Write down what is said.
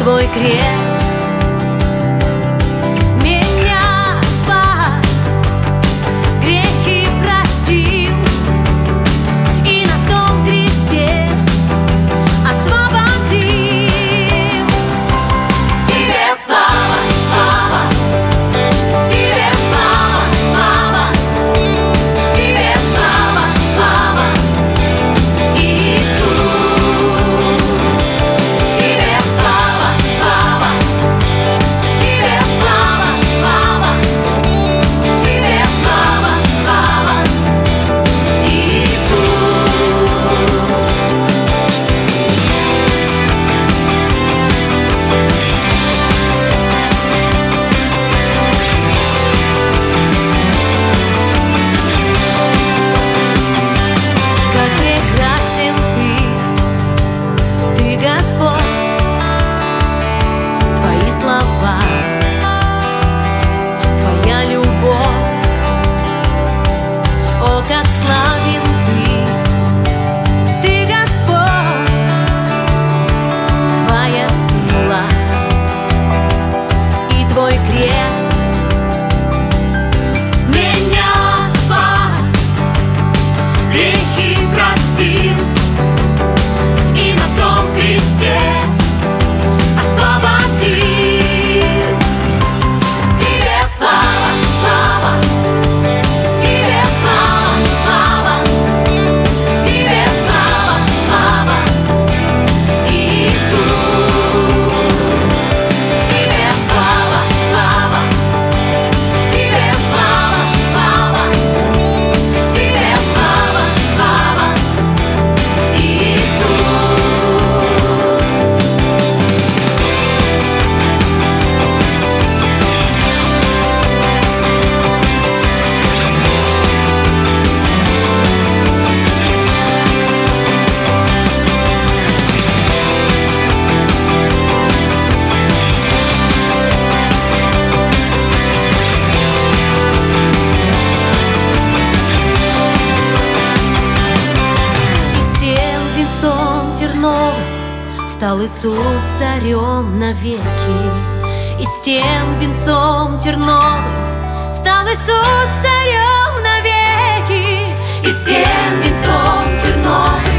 Твой крест меня спас, грехи простил, и на том кресте освободил. Тебе слава, слава, тебе слава, слава, тебе слава, слава, Иисус. Тебе слава, слава, тебе слава, слава, тебе слава, слава, Иисус. Как прекрасен ты, Господь, Твои слова, Твоя любовь. О, как славен ты, Господь, Твоя сила и Твой крест меня спас, грехи простил, и на том кресте освободил. Тебе слава, слава, тебе слава, слава, тебе слава, слава, Иисус. Тебе слава, слава, тебе слава, слава, тебе слава, слава, Иисус. Из тем венцом терновым стал Иисус царем навеки. И с тем венцом терновым стал Иисус царем навеки. И с тем венцом терновым